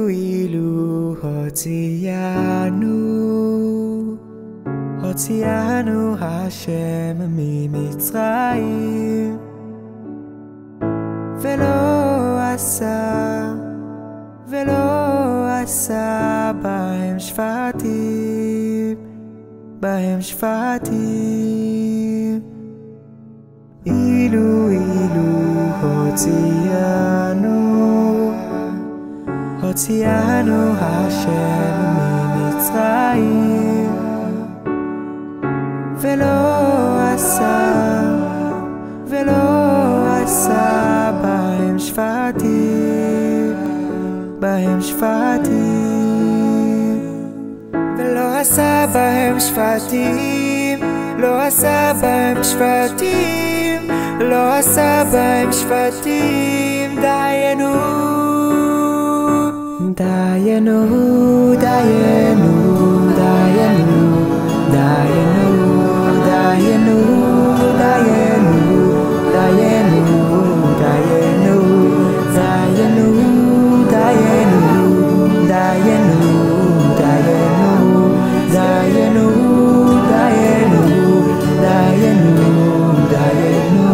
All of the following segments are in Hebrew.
אילו הוציאנו השם ממצרים, ולא עשה בהם שפטים. אילו הוציאנו השם ממצרים, ולא עשה בהם שפטים, ולא עשה בהם שפטים, לא עשה בהם שפטים, לא עשה בהם שפטים. דיינו, דיינו, דיינו, דיינו, דיינו, דיינו, דיינו, דיינו, דיינו, דיינו, דיינו, דיינו, דיינו, דיינו, דיינו.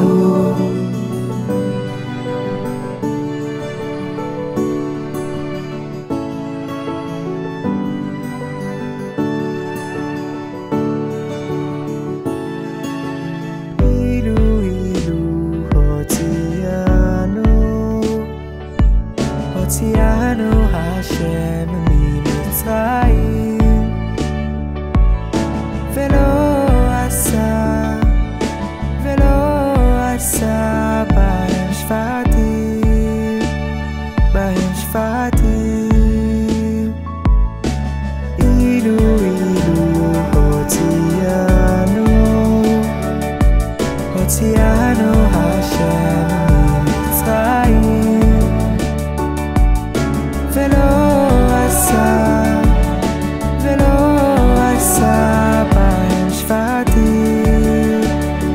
הוציאנו השם ממצרים, ולא עשה בהם שפטים. אילו הוציאנו השם ממצרים, ולא עשה בהם שפטים,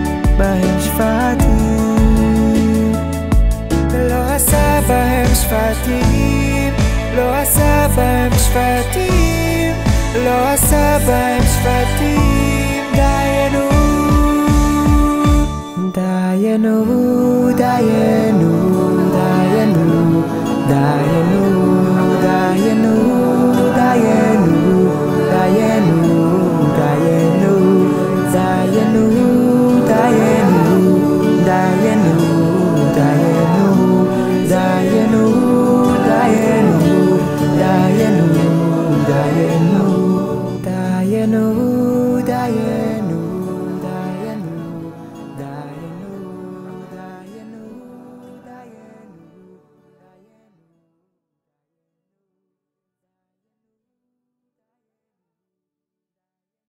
ולא עשה בהם שפטים, לא עשה בהם שפטים, לא עשה בהם שפטים. דיינו, דיינו, דיינו, דיינו, דיינו, דיינו.